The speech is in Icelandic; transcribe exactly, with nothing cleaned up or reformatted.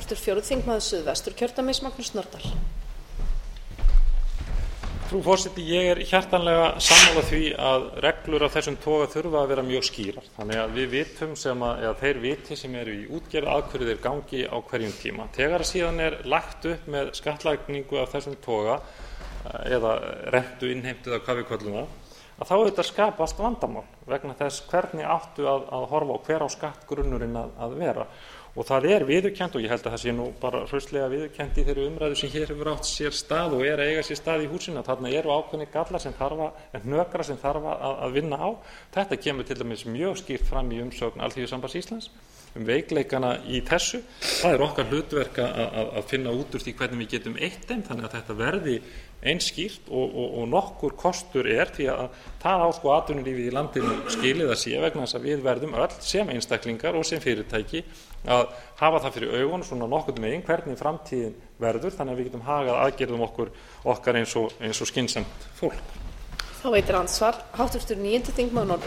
aftur fjórði þingmaður Suðvesturkjördæmis, Magnús Norðdahl. Frú forseti, ég er hjartanlega sammála því að reglur af þessum toga þurfa að vera mjög skýrar. Þannig að við vitum sem að, eða þeir viti sem eru í útgerð að hverju þeir gangi á hverjum tíma. Þegar síðan er lagt upp með skattlagningu af þessum toga eða rentu innheimtu eða hvað við köllum það, að þá auðvitað skapast vandamál vegna þess hvernig áttu að, að horfa á hver á skattgrunnurinn að, að vera. Og það er viðurkennt, og ég held að það sé nú bara hraustlega viðurkennt í þeirri umræðu sem hér hefur átt sér stað og er að eiga sér stað í húsinu, að þarna eru ákveðnir gallar sem þarf að, hnökrar sem þarf að, að vinna á. Þetta kemur til dæmis mjög skýrt fram í umsögn Alþýðusambands Íslands um veikleikana í þessu. Það er okkar hlutverk að, að finna út úr því hvernig við getum eytt þeim, þannig að þetta verði einskýrt og, og, og nokkur kostur er, því að það á sko atvinnulífið í landinu skilið að sé vegna þess að við verðum öll sem einstaklingar og sem fyrirtæki að hafa það fyrir augun svona nokkurn veginn hvernig framtíðin verður, þannig að við getum hagað aðgerðum okkur okkar eins og, eins og skynsamt fólk. Þá veitir andsvar háttvirtur níundi þingmaður